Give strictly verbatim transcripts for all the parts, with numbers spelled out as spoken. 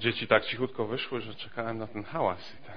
Dzieci tak cichutko wyszły, że czekałem na ten hałas i tak.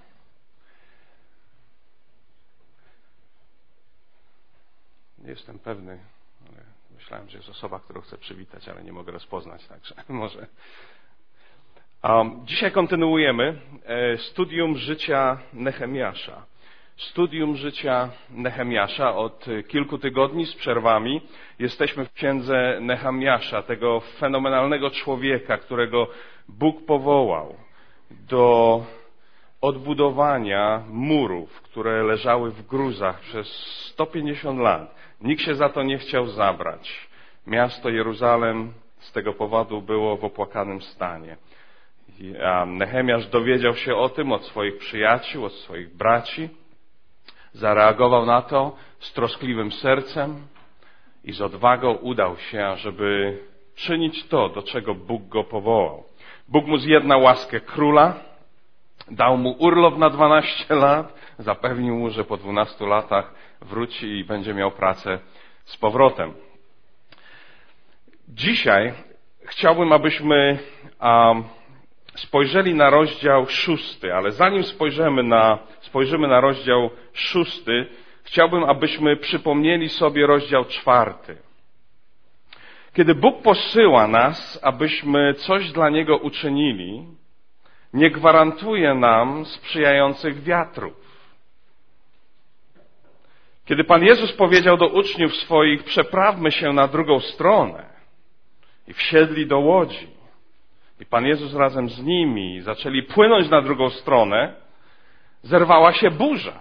Nie jestem pewny, ale myślałem, że jest osoba, którą chcę przywitać, ale nie mogę rozpoznać, także może. Um, dzisiaj kontynuujemy e, studium życia Nehemiasza. Studium życia Nehemiasza od kilku tygodni z przerwami. Jesteśmy w księdze Nehemiasza, tego fenomenalnego człowieka, którego Bóg powołał do odbudowania murów, które leżały w gruzach przez sto pięćdziesiąt lat. Nikt się za to nie chciał zabrać. Miasto Jeruzalem z tego powodu było w opłakanym stanie. A Nehemiasz dowiedział się o tym od swoich przyjaciół, od swoich braci. Zareagował na to z troskliwym sercem i z odwagą udał się, żeby czynić to, do czego Bóg go powołał. Bóg mu zjednał łaskę króla, dał mu urlop na dwanaście lat, zapewnił mu, że po dwunastu latach wróci i będzie miał pracę z powrotem. Dzisiaj chciałbym, abyśmy um, spojrzeli na rozdział szósty, ale zanim spojrzymy na, spojrzymy na rozdział szósty, chciałbym, abyśmy przypomnieli sobie rozdział czwarty. Kiedy Bóg posyła nas, abyśmy coś dla Niego uczynili, nie gwarantuje nam sprzyjających wiatrów. Kiedy Pan Jezus powiedział do uczniów swoich, przeprawmy się na drugą stronę i wsiedli do łodzi, i Pan Jezus razem z nimi zaczęli płynąć na drugą stronę, zerwała się burza.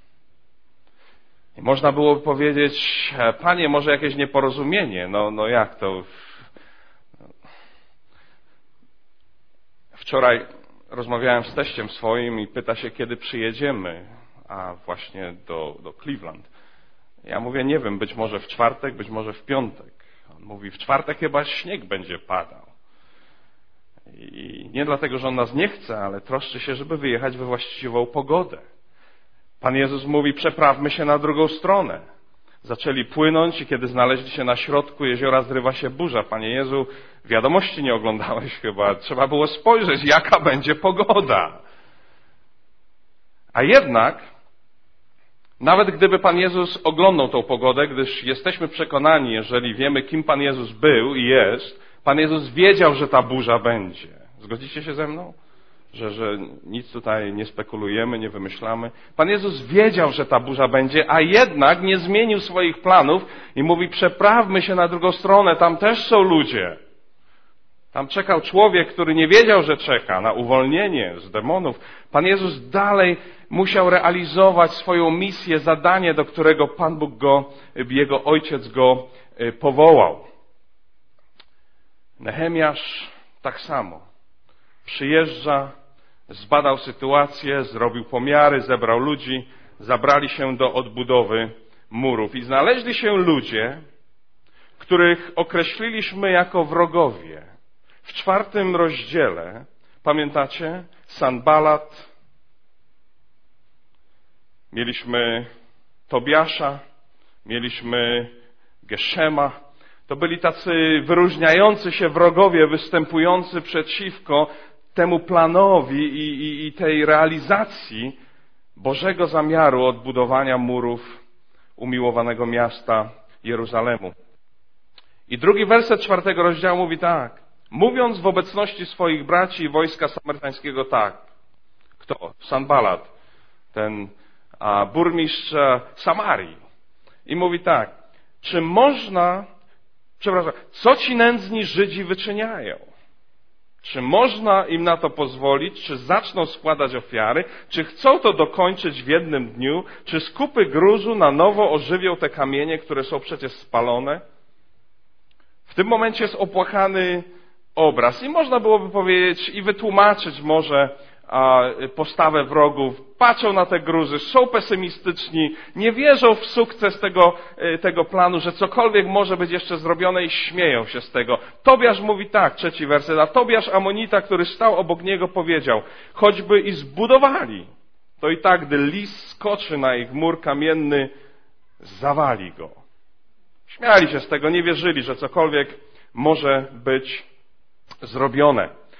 I można byłoby powiedzieć, Panie, może jakieś nieporozumienie. No, no jak to? Wczoraj rozmawiałem z teściem swoim i pyta się, kiedy przyjedziemy, a właśnie do, do Cleveland. Ja mówię, nie wiem, być może w czwartek, być może w piątek. On mówi, w czwartek chyba śnieg będzie padał. I nie dlatego, że on nas nie chce, ale troszczy się, żeby wyjechać we właściwą pogodę. Pan Jezus mówi, przeprawmy się na drugą stronę. Zaczęli płynąć i kiedy znaleźli się na środku jeziora, zrywa się burza. Panie Jezu, wiadomości nie oglądałeś chyba. Trzeba było spojrzeć, jaka będzie pogoda. A jednak, nawet gdyby Pan Jezus oglądał tą pogodę, gdyż jesteśmy przekonani, jeżeli wiemy, kim Pan Jezus był i jest, Pan Jezus wiedział, że ta burza będzie. Zgodzicie się ze mną? Że, że nic tutaj nie spekulujemy, nie wymyślamy. Pan Jezus wiedział, że ta burza będzie, a jednak nie zmienił swoich planów i mówi, przeprawmy się na drugą stronę, tam też są ludzie. Tam czekał człowiek, który nie wiedział, że czeka na uwolnienie z demonów. Pan Jezus dalej musiał realizować swoją misję, zadanie, do którego Pan Bóg go, jego ojciec go powołał. Nehemiasz tak samo. Przyjeżdża, zbadał sytuację, zrobił pomiary, zebrał ludzi, zabrali się do odbudowy murów. I znaleźli się ludzie, których określiliśmy jako wrogowie. W czwartym rozdziale, pamiętacie, Sanbalat, mieliśmy Tobiasza, mieliśmy Geszema. To byli tacy wyróżniający się wrogowie, występujący przeciwko temu planowi i, i, i tej realizacji Bożego zamiaru odbudowania murów umiłowanego miasta Jeruzalemu. I drugi werset czwartego rozdziału mówi tak. Mówiąc w obecności swoich braci i wojska samarytańskiego tak. Kto? Sanbalat, ten a, burmistrz Samarii. I mówi tak. Czy można, przepraszam, co ci nędzni Żydzi wyczyniają? Czy można im na to pozwolić? Czy zaczną składać ofiary? Czy chcą to dokończyć w jednym dniu? Czy z kupy gruzu na nowo ożywią te kamienie, które są przecież spalone? W tym momencie jest opłakany obraz i można byłoby powiedzieć i wytłumaczyć może a, postawę wrogów. Patrzą na te gruzy, są pesymistyczni, nie wierzą w sukces tego, tego planu, że cokolwiek może być jeszcze zrobione i śmieją się z tego. Tobiasz mówi tak, trzeci werset, a Tobiasz Amonita, który stał obok niego, powiedział, choćby i zbudowali, to i tak, gdy lis skoczy na ich mur kamienny, zawali go. Śmiali się z tego, nie wierzyli, że cokolwiek może być zrobione.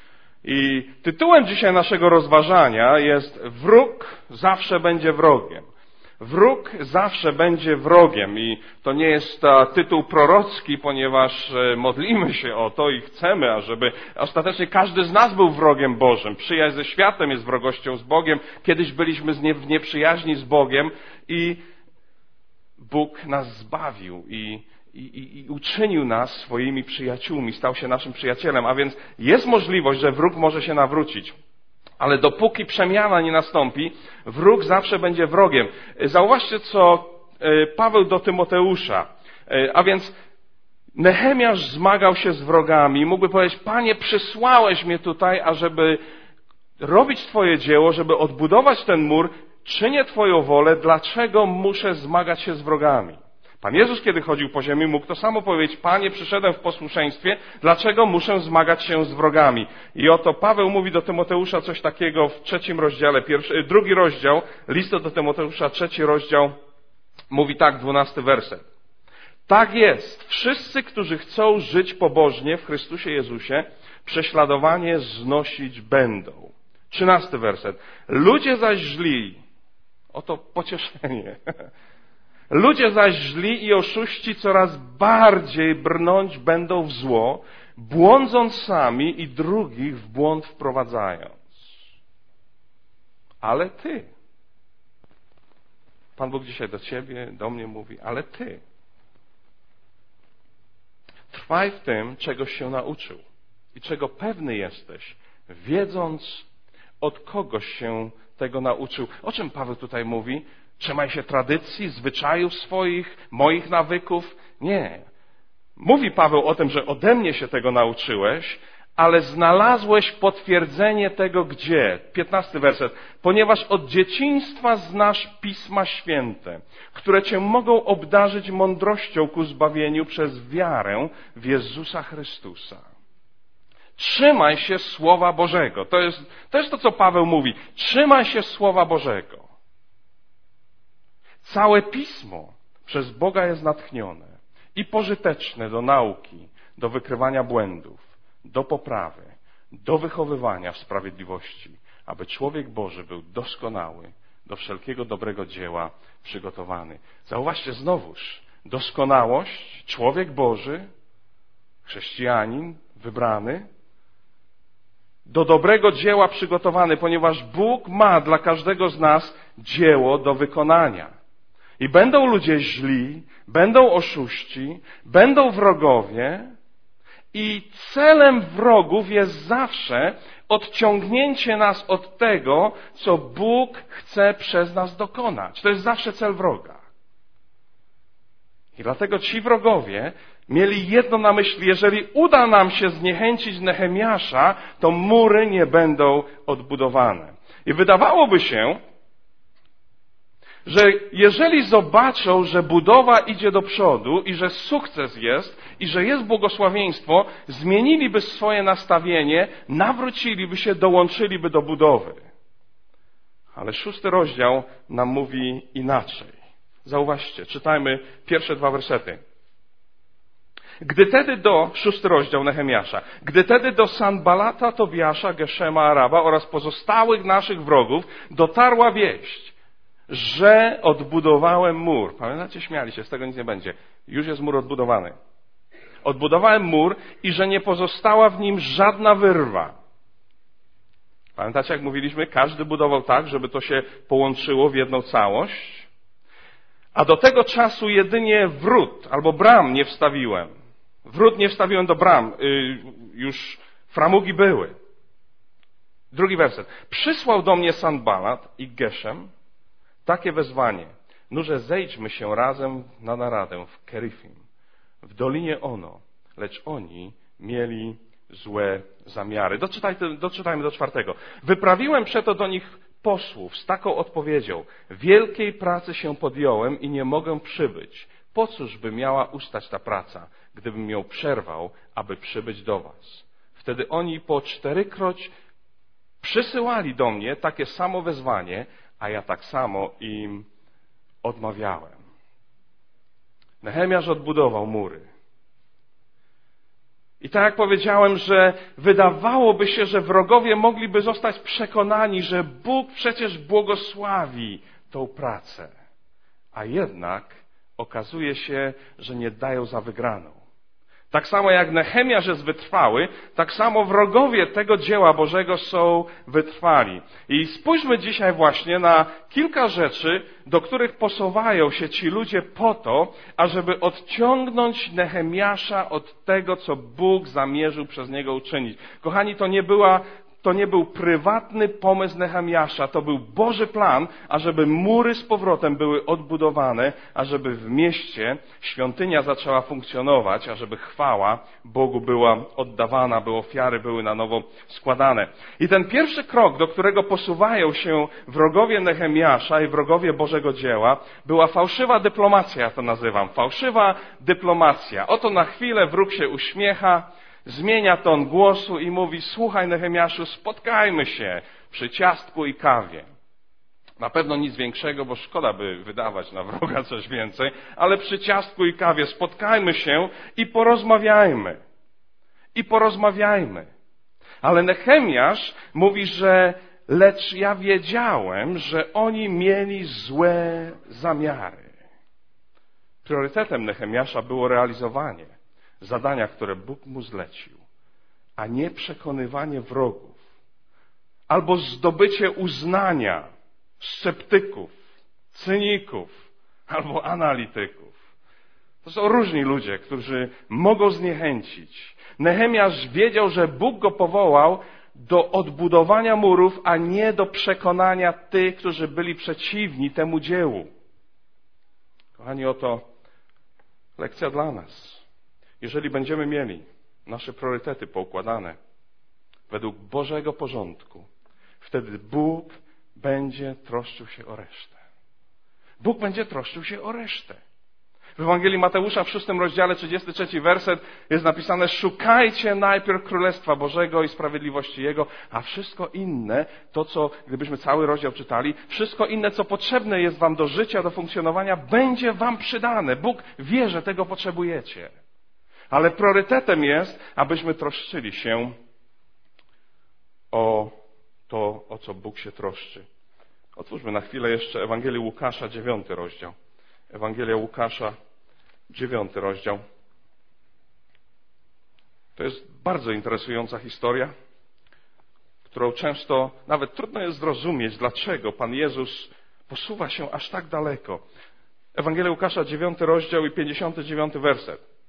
I tytułem dzisiaj naszego rozważania jest Wróg zawsze będzie wrogiem. Wróg zawsze będzie wrogiem i to nie jest tytuł prorocki, ponieważ modlimy się o to i chcemy, ażeby ostatecznie każdy z nas był wrogiem Bożym. Przyjaźń ze światem jest wrogością z Bogiem. Kiedyś byliśmy w nieprzyjaźni z Bogiem i Bóg nas zbawił i, i, i uczynił nas swoimi przyjaciółmi, stał się naszym przyjacielem, a więc jest możliwość, że wróg może się nawrócić. Ale dopóki przemiana nie nastąpi, wróg zawsze będzie wrogiem. Zauważcie, co Paweł do Tymoteusza. A więc Nehemiasz zmagał się z wrogami. Mógłby powiedzieć, Panie, przysłałeś mnie tutaj, ażeby robić Twoje dzieło, żeby odbudować ten mur. Czynię Twoją wolę, dlaczego muszę zmagać się z wrogami? Pan Jezus, kiedy chodził po ziemi, mógł to samo powiedzieć, Panie, przyszedłem w posłuszeństwie, dlaczego muszę zmagać się z wrogami? I oto Paweł mówi do Tymoteusza coś takiego w trzecim rozdziale, pierwszy, drugi rozdział, listu do Tymoteusza, trzeci rozdział, mówi tak, dwunasty werset. Tak jest, wszyscy, którzy chcą żyć pobożnie w Chrystusie Jezusie, prześladowanie znosić będą. Trzynasty werset. Ludzie zaś źli, oto pocieszenie. Ludzie zaś źli i oszuści coraz bardziej brnąć będą w zło, błądząc sami i drugich w błąd wprowadzając. Ale ty, Pan Bóg dzisiaj do ciebie, do mnie mówi, ale ty, trwaj w tym, czegoś się nauczył i czego pewny jesteś, wiedząc, od kogoś się tego nauczył. O czym Paweł tutaj mówi? Trzymaj się tradycji, zwyczajów swoich, moich nawyków. Nie. Mówi Paweł o tym, że ode mnie się tego nauczyłeś, ale znalazłeś potwierdzenie tego gdzie? Piętnasty werset. Ponieważ od dzieciństwa znasz Pisma Święte, które cię mogą obdarzyć mądrością ku zbawieniu przez wiarę w Jezusa Chrystusa. Trzymaj się Słowa Bożego. To jest, to jest to, co Paweł mówi. Trzymaj się Słowa Bożego. Całe Pismo przez Boga jest natchnione i pożyteczne do nauki, do wykrywania błędów, do poprawy, do wychowywania w sprawiedliwości, aby człowiek Boży był doskonały, do wszelkiego dobrego dzieła przygotowany. Zauważcie znowuż, doskonałość, człowiek Boży, chrześcijanin, wybrany, do dobrego dzieła przygotowany, ponieważ Bóg ma dla każdego z nas dzieło do wykonania. I będą ludzie źli, będą oszuści, będą wrogowie i celem wrogów jest zawsze odciągnięcie nas od tego, co Bóg chce przez nas dokonać. To jest zawsze cel wroga. I dlatego ci wrogowie mieli jedno na myśli, jeżeli uda nam się zniechęcić Nehemiasza, to mury nie będą odbudowane. I wydawałoby się, że jeżeli zobaczą, że budowa idzie do przodu i że sukces jest i że jest błogosławieństwo, zmieniliby swoje nastawienie, nawróciliby się, dołączyliby do budowy. Ale szósty rozdział nam mówi inaczej. Zauważcie, czytajmy pierwsze dwa wersety. Gdy tedy do, szósty rozdział Nehemiasza, gdy tedy do Sanbalata, Tobiasza, Geszema, Araba oraz pozostałych naszych wrogów dotarła wieść, że odbudowałem mur. Pamiętacie, śmiali się, z tego nic nie będzie. Już jest mur odbudowany. Odbudowałem mur i że nie pozostała w nim żadna wyrwa. Pamiętacie, jak mówiliśmy, każdy budował tak, żeby to się połączyło w jedną całość. A do tego czasu jedynie wrót albo bram nie wstawiłem. Wrót nie wstawiłem do bram. Już framugi były. Drugi werset. Przysłał do mnie Sanbalat i Geszem takie wezwanie. Nurze, zejdźmy się razem na naradę w Kerifim, w Dolinie Ono, lecz oni mieli złe zamiary. Doczytajmy, doczytajmy do czwartego. Wyprawiłem przeto do nich posłów z taką odpowiedzią. Wielkiej pracy się podjąłem i nie mogę przybyć. Po cóż by miała ustać ta praca, gdybym ją przerwał, aby przybyć do was? Wtedy oni po czterykroć przysyłali do mnie takie samo wezwanie, a ja tak samo im odmawiałem. Nehemiasz odbudował mury. I tak jak powiedziałem, że wydawałoby się, że wrogowie mogliby zostać przekonani, że Bóg przecież błogosławi tą pracę. A jednak okazuje się, że nie dają za wygraną. Tak samo jak Nehemiasz jest wytrwały, tak samo wrogowie tego dzieła Bożego są wytrwali. I spójrzmy dzisiaj właśnie na kilka rzeczy, do których posuwają się ci ludzie po to, ażeby odciągnąć Nehemiasza od tego, co Bóg zamierzył przez niego uczynić. Kochani, to nie była To nie był prywatny pomysł Nehemiasza, to był Boży plan, ażeby mury z powrotem były odbudowane, ażeby w mieście świątynia zaczęła funkcjonować, ażeby chwała Bogu była oddawana, by ofiary były na nowo składane. I ten pierwszy krok, do którego posuwają się wrogowie Nehemiasza i wrogowie Bożego dzieła, była fałszywa dyplomacja, ja to nazywam. Fałszywa dyplomacja. Oto na chwilę wróg się uśmiecha, zmienia ton głosu i mówi: słuchaj, Nehemiaszu, spotkajmy się przy ciastku i kawie. Na pewno nic większego, bo szkoda by wydawać na wroga coś więcej, ale przy ciastku i kawie spotkajmy się i porozmawiajmy. I porozmawiajmy. Ale Nehemiasz mówi, że lecz ja wiedziałem, że oni mieli złe zamiary. Priorytetem Nehemiasza było realizowanie zadania, które Bóg mu zlecił, a nie przekonywanie wrogów, albo zdobycie uznania sceptyków, cyników, albo analityków. To są różni ludzie, którzy mogą zniechęcić. Nehemiasz wiedział, że Bóg go powołał do odbudowania murów, a nie do przekonania tych, którzy byli przeciwni temu dziełu. Kochani, oto lekcja dla nas. Jeżeli będziemy mieli nasze priorytety poukładane według Bożego porządku, wtedy Bóg będzie troszczył się o resztę. Bóg będzie troszczył się o resztę. W Ewangelii Mateusza w szóstym rozdziale, trzydziesty trzeci werset jest napisane: szukajcie najpierw Królestwa Bożego i sprawiedliwości Jego, a wszystko inne, to co, gdybyśmy cały rozdział czytali, wszystko inne, co potrzebne jest wam do życia, do funkcjonowania, będzie wam przydane. Bóg wie, że tego potrzebujecie. Ale priorytetem jest, abyśmy troszczyli się o to, o co Bóg się troszczy. Otwórzmy na chwilę jeszcze Ewangelię Łukasza, dziewiąty rozdział. Ewangelia Łukasza, dziewiąty rozdział. To jest bardzo interesująca historia, którą często nawet trudno jest zrozumieć, dlaczego Pan Jezus posuwa się aż tak daleko. Ewangelia Łukasza, dziewiąty rozdział i pięćdziesiąty dziewiąty werset.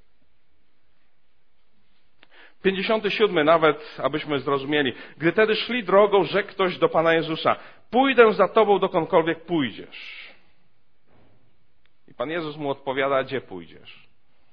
pięćdziesiąty siódmy nawet, abyśmy zrozumieli. Gdy tedy szli drogą, rzekł ktoś do Pana Jezusa: pójdę za Tobą, dokądkolwiek pójdziesz. I Pan Jezus mu odpowiada: gdzie pójdziesz?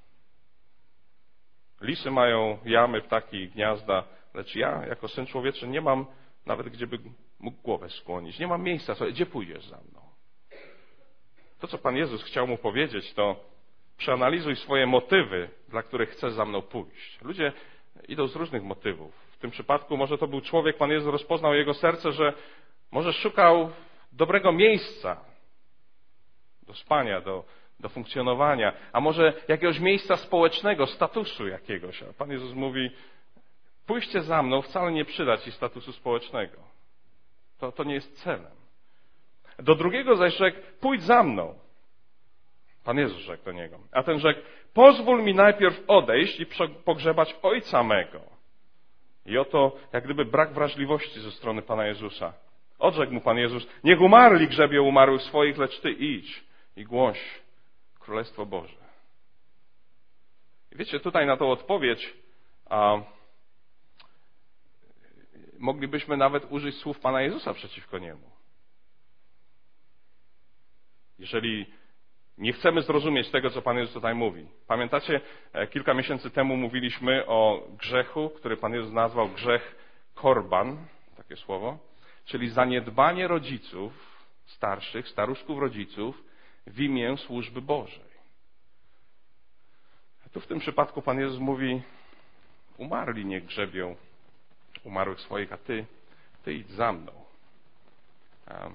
Lisy mają jamy, ptaki i gniazda, lecz ja, jako Syn Człowieczy, nie mam nawet gdzie by mógł głowę skłonić. Nie mam miejsca. Gdzie pójdziesz za mną? To, co Pan Jezus chciał mu powiedzieć, to przeanalizuj swoje motywy, dla których chcesz za mną pójść. Ludzie idą z różnych motywów. W tym przypadku może to był człowiek, Pan Jezus rozpoznał jego serce, że może szukał dobrego miejsca do spania, do, do funkcjonowania, a może jakiegoś miejsca społecznego, statusu jakiegoś. A Pan Jezus mówi: pójście za mną wcale nie przyda ci statusu społecznego. To, to nie jest celem. Do drugiego zaś rzekł: pójdź za mną. Pan Jezus rzekł do niego. A ten rzekł: pozwól mi najpierw odejść i pogrzebać ojca mego. I oto jak gdyby brak wrażliwości ze strony Pana Jezusa. Odrzekł mu Pan Jezus: niech umarli grzebią umarłych swoich, lecz ty idź i głoś Królestwo Boże. I wiecie, tutaj na tą odpowiedź a, moglibyśmy nawet użyć słów Pana Jezusa przeciwko niemu. Jeżeli nie chcemy zrozumieć tego, co Pan Jezus tutaj mówi. Pamiętacie, kilka miesięcy temu mówiliśmy o grzechu, który Pan Jezus nazwał grzech korban, takie słowo, czyli zaniedbanie rodziców, starszych, staruszków rodziców w imię służby Bożej. A tu w tym przypadku Pan Jezus mówi: umarli niech grzebią umarłych swoich, a ty, ty idź za mną. A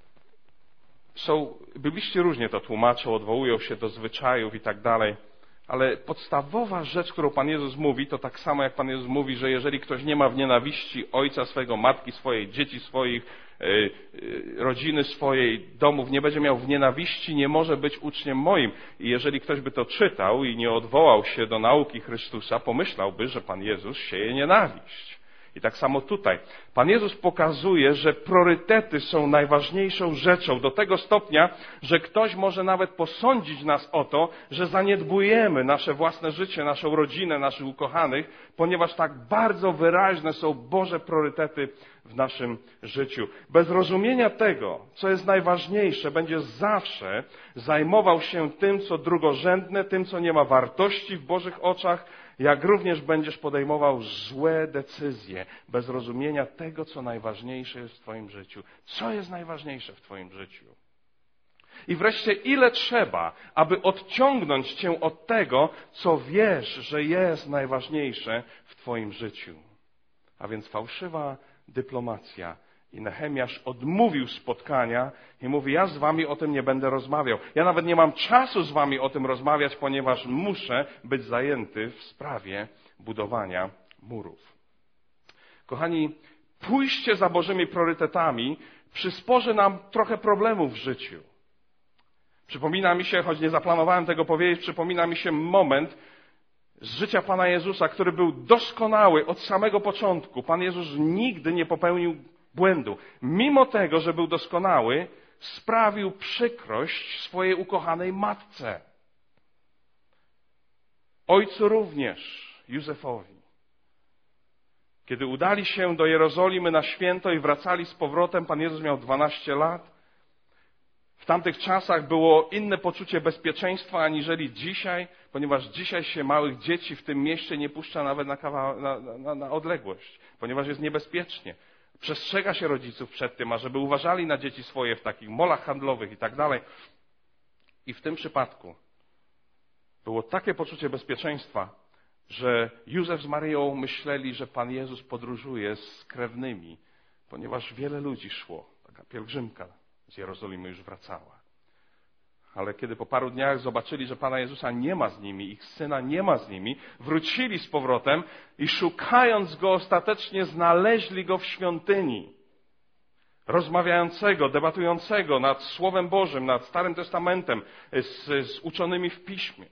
Są, bibliści różnie to tłumaczą, odwołują się do zwyczajów i tak dalej, Ale podstawowa rzecz, którą Pan Jezus mówi, to tak samo jak Pan Jezus mówi, że jeżeli ktoś nie ma w nienawiści ojca swojego, matki swojej, dzieci swoich, rodziny swojej, domów, nie będzie miał w nienawiści, nie może być uczniem moim. I jeżeli ktoś by to czytał i nie odwołał się do nauki Chrystusa, pomyślałby, że Pan Jezus sieje nienawiść. I tak samo tutaj. Pan Jezus pokazuje, że priorytety są najważniejszą rzeczą do tego stopnia, że ktoś może nawet posądzić nas o to, że zaniedbujemy nasze własne życie, naszą rodzinę, naszych ukochanych, ponieważ tak bardzo wyraźne są Boże priorytety w naszym życiu. Bez rozumienia tego, co jest najważniejsze, będzie zawsze zajmował się tym, co drugorzędne, tym, co nie ma wartości w Bożych oczach, jak również będziesz podejmował złe decyzje, bez rozumienia tego, co najważniejsze jest w Twoim życiu. Co jest najważniejsze w Twoim życiu? I wreszcie, ile trzeba, aby odciągnąć Cię od tego, co wiesz, że jest najważniejsze w Twoim życiu. A więc fałszywa dyplomacja. I Nehemiasz odmówił spotkania i mówi, ja z wami o tym nie będę rozmawiał. Ja nawet nie mam czasu z wami o tym rozmawiać, ponieważ muszę być zajęty w sprawie budowania murów. Kochani, pójście za Bożymi priorytetami przysporzy nam trochę problemów w życiu. Przypomina mi się, choć nie zaplanowałem tego powiedzieć, przypomina mi się moment z życia Pana Jezusa, który był doskonały od samego początku. Pan Jezus nigdy nie popełnił błędu. Mimo tego, że był doskonały, sprawił przykrość swojej ukochanej matce. Ojcu również, Józefowi. Kiedy udali się do Jerozolimy na święto i wracali z powrotem, Pan Jezus miał dwanaście lat. W tamtych czasach było inne poczucie bezpieczeństwa aniżeli dzisiaj, ponieważ dzisiaj się małych dzieci w tym mieście nie puszcza nawet na, kawał, na, na, na odległość, ponieważ jest niebezpiecznie. Przestrzega się rodziców przed tym, ażeby uważali na dzieci swoje w takich molach handlowych i tak dalej. I w tym przypadku było takie poczucie bezpieczeństwa, że Józef z Maryją myśleli, że Pan Jezus podróżuje z krewnymi, ponieważ wiele ludzi szło. Taka pielgrzymka z Jerozolimy już wracała. Ale kiedy po paru dniach zobaczyli, że Pana Jezusa nie ma z nimi, ich Syna nie ma z nimi, wrócili z powrotem i szukając Go ostatecznie znaleźli Go w świątyni. Rozmawiającego, debatującego nad Słowem Bożym, nad Starym Testamentem, z, z uczonymi w Piśmie.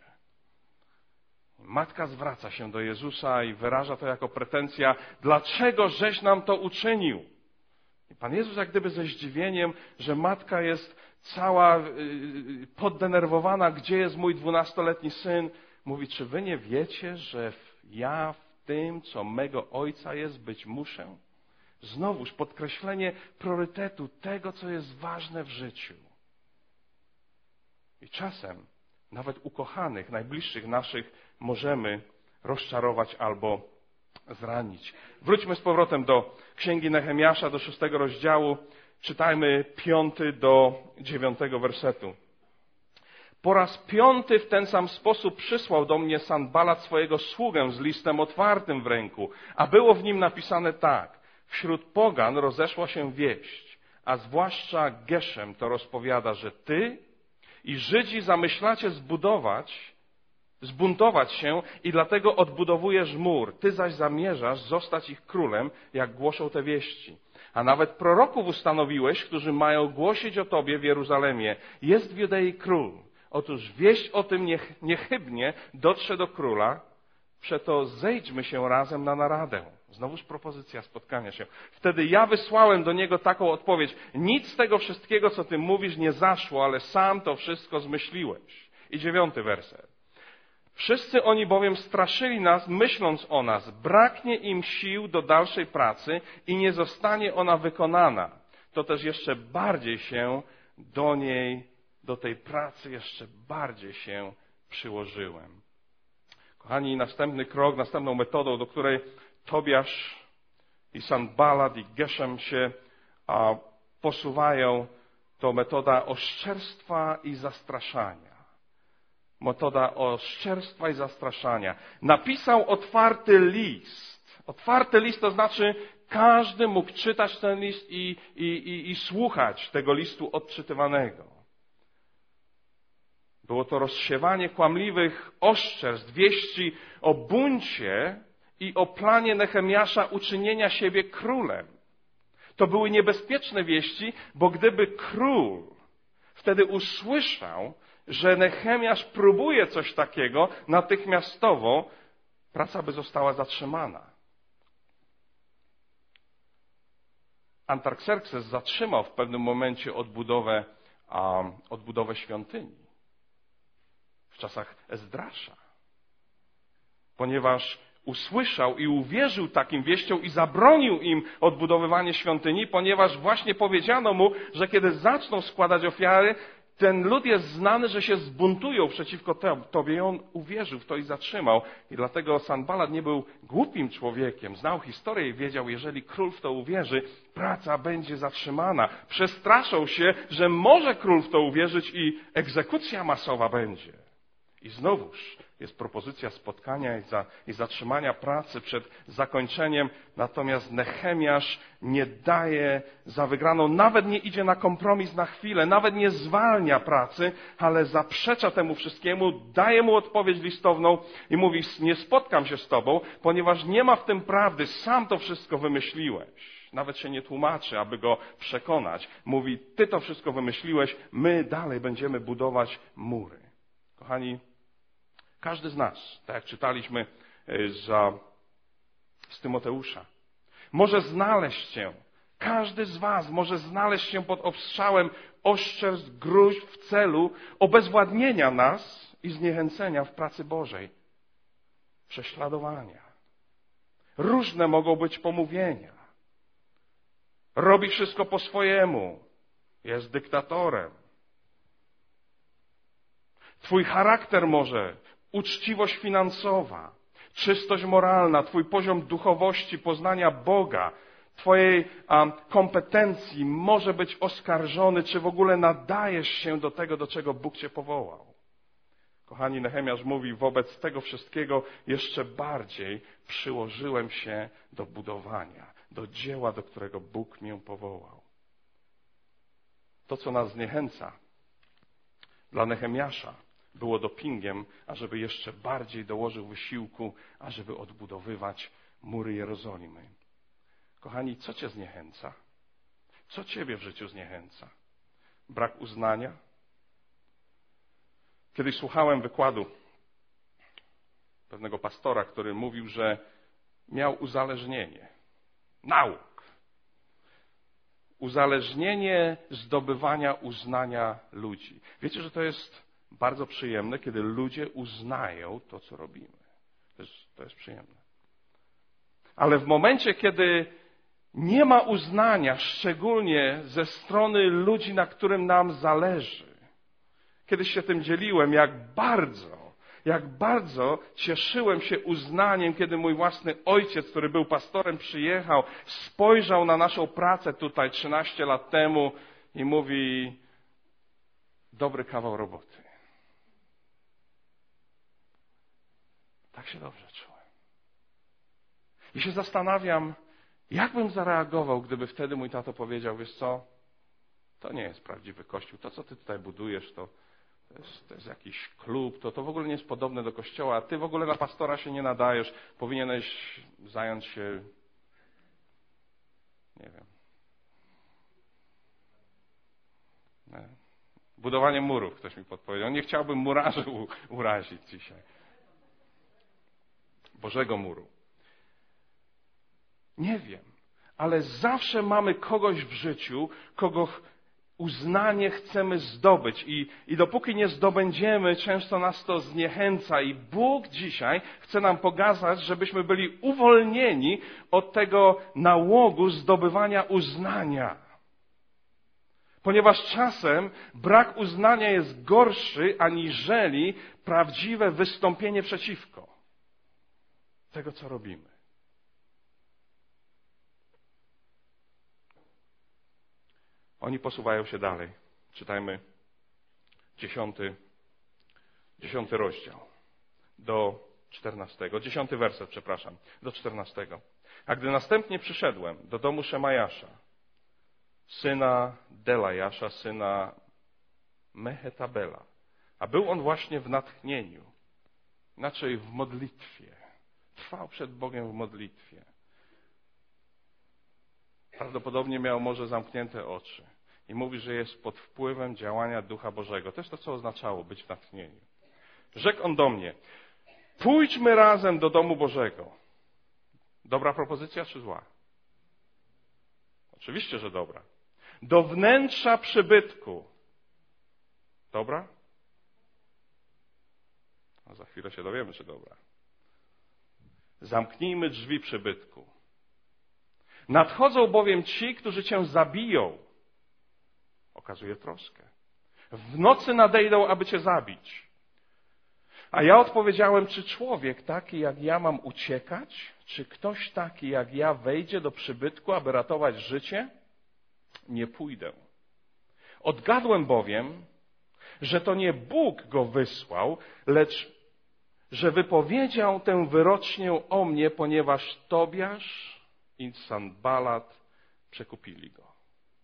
Matka zwraca się do Jezusa i wyraża to jako pretensja, dlaczego żeś nam to uczynił? I Pan Jezus jak gdyby ze zdziwieniem, że matka jest cała poddenerwowana, gdzie jest mój dwunastoletni syn, mówi, czy wy nie wiecie, że ja w tym, co mego ojca jest, być muszę? Znowuż podkreślenie priorytetu tego, co jest ważne w życiu. I czasem nawet ukochanych, najbliższych naszych możemy rozczarować albo zranić. Wróćmy z powrotem do Księgi Nehemiasza, do szóstego rozdziału. Czytajmy piąty do dziewiątego wersetu. Po raz piąty w ten sam sposób przysłał do mnie Sanballat swojego sługę z listem otwartym w ręku, a było w nim napisane tak. Wśród pogan rozeszła się wieść, a zwłaszcza Geszem to rozpowiada, że ty i Żydzi zamyślacie zbudować, zbuntować się i dlatego odbudowujesz mur. Ty zaś zamierzasz zostać ich królem, jak głoszą te wieści. A nawet proroków ustanowiłeś, którzy mają głosić o Tobie w Jeruzalemie. Jest w Judei król. Otóż wieść o tym niech, niechybnie dotrze do króla. Przeto zejdźmy się razem na naradę. Znowuż propozycja spotkania się. Wtedy ja wysłałem do niego taką odpowiedź. Nic z tego wszystkiego, co Ty mówisz, nie zaszło, ale sam to wszystko zmyśliłeś. I dziewiąty werset. Wszyscy oni bowiem straszyli nas, myśląc o nas. Braknie im sił do dalszej pracy i nie zostanie ona wykonana. To też jeszcze bardziej się do niej, do tej pracy jeszcze bardziej się przyłożyłem. Kochani, następny krok, następną metodą, do której Tobiasz i Sanballat i Geszem się a, posuwają, to metoda oszczerstwa i zastraszania. Metoda oszczerstwa i zastraszania. Napisał otwarty list. Otwarty list to znaczy każdy mógł czytać ten list i, i, i, i słuchać tego listu odczytywanego. Było to rozsiewanie kłamliwych oszczerstw, wieści o buncie i o planie Nehemiasza uczynienia siebie królem. To były niebezpieczne wieści, bo gdyby król wtedy usłyszał, że Nehemiasz próbuje coś takiego, natychmiastowo praca by została zatrzymana. Antarkserkses zatrzymał w pewnym momencie odbudowę, um, odbudowę świątyni w czasach Ezdrasza, ponieważ usłyszał i uwierzył takim wieściom i zabronił im odbudowywanie świątyni, ponieważ właśnie powiedziano mu, że kiedy zaczną składać ofiary, ten lud jest znany, że się zbuntują przeciwko Tobie i on uwierzył w to i zatrzymał. I dlatego Sanballat nie był głupim człowiekiem. Znał historię i wiedział, jeżeli król w to uwierzy, praca będzie zatrzymana. Przestraszał się, że może król w to uwierzyć i egzekucja masowa będzie. I znowuż jest propozycja spotkania i, za, i zatrzymania pracy przed zakończeniem, natomiast Nehemiasz nie daje za wygraną, nawet nie idzie na kompromis na chwilę, nawet nie zwalnia pracy, ale zaprzecza temu wszystkiemu, daje mu odpowiedź listowną i mówi, nie spotkam się z tobą, ponieważ nie ma w tym prawdy, sam to wszystko wymyśliłeś. Nawet się nie tłumaczy, aby go przekonać. Mówi, ty to wszystko wymyśliłeś, my dalej będziemy budować mury. Kochani, każdy z nas, tak jak czytaliśmy za, z Tymoteusza, może znaleźć się, każdy z was może znaleźć się pod obstrzałem oszczerstw, gróźb w celu obezwładnienia nas i zniechęcenia w pracy Bożej, prześladowania. Różne mogą być pomówienia. Robi wszystko po swojemu, jest dyktatorem. Twój charakter może, uczciwość finansowa, czystość moralna, twój poziom duchowości, poznania Boga, twojej um, kompetencji może być oskarżony, czy w ogóle nadajesz się do tego, do czego Bóg cię powołał. Kochani, Nehemiasz mówi, wobec tego wszystkiego jeszcze bardziej przyłożyłem się do budowania, do dzieła, do którego Bóg mnie powołał. To, co nas zniechęca, dla Nehemiasza było dopingiem, ażeby jeszcze bardziej dołożył wysiłku, ażeby odbudowywać mury Jerozolimy. Kochani, co cię zniechęca? Co ciebie w życiu zniechęca? Brak uznania? Kiedyś słuchałem wykładu pewnego pastora, który mówił, że miał uzależnienie nauk. Uzależnienie zdobywania uznania ludzi. Wiecie, że to jest bardzo przyjemne, kiedy ludzie uznają to, co robimy. To jest, to jest przyjemne. Ale w momencie, kiedy nie ma uznania, szczególnie ze strony ludzi, na którym nam zależy. Kiedyś się tym dzieliłem, jak bardzo, jak bardzo cieszyłem się uznaniem, kiedy mój własny ojciec, który był pastorem, przyjechał, spojrzał na naszą pracę tutaj trzynaście lat temu i mówi, dobry kawał roboty. Tak się dobrze czułem. I się zastanawiam, jak bym zareagował, gdyby wtedy mój tato powiedział, wiesz co, to nie jest prawdziwy kościół, to co ty tutaj budujesz, to, to, jest, to jest jakiś klub, to, to w ogóle nie jest podobne do kościoła, a ty w ogóle na pastora się nie nadajesz, powinieneś zająć się, nie wiem, nie, budowaniem murów, ktoś mi podpowiedział. Nie chciałbym murarzy u, urazić dzisiaj. Bożego muru. Nie wiem, ale zawsze mamy kogoś w życiu, kogo uznanie chcemy zdobyć i, i dopóki nie zdobędziemy, często nas to zniechęca i Bóg dzisiaj chce nam pokazać, żebyśmy byli uwolnieni od tego nałogu zdobywania uznania. Ponieważ czasem brak uznania jest gorszy aniżeli prawdziwe wystąpienie przeciwko tego, co robimy. Oni posuwają się dalej. Czytajmy dziesiąty, dziesiąty rozdział do czternastego, dziesiąty werset, przepraszam, do czternastego. A gdy następnie przyszedłem do domu Szemajasza, syna Delajasza, syna Mehetabela, A był on właśnie w natchnieniu, inaczej w modlitwie. Trwał przed Bogiem w modlitwie. Prawdopodobnie miał może zamknięte oczy. I mówi, że jest pod wpływem działania Ducha Bożego. To jest to, co oznaczało być w natchnieniu. Rzekł on do mnie, pójdźmy razem do domu Bożego. Dobra propozycja czy zła? Oczywiście, że dobra. Do wnętrza przybytku. Dobra? No, za chwilę się dowiemy, czy dobra. Zamknijmy drzwi przybytku. Nadchodzą bowiem ci, którzy cię zabiją. Okazuje troskę. W nocy nadejdą, aby cię zabić. A ja odpowiedziałem, czy człowiek taki jak ja mam uciekać? Czy ktoś taki jak ja wejdzie do przybytku, aby ratować życie? Nie pójdę. Odgadłem bowiem, że to nie Bóg go wysłał, lecz że wypowiedział tę wyrocznię o mnie, ponieważ Tobiasz i Sanballat przekupili go.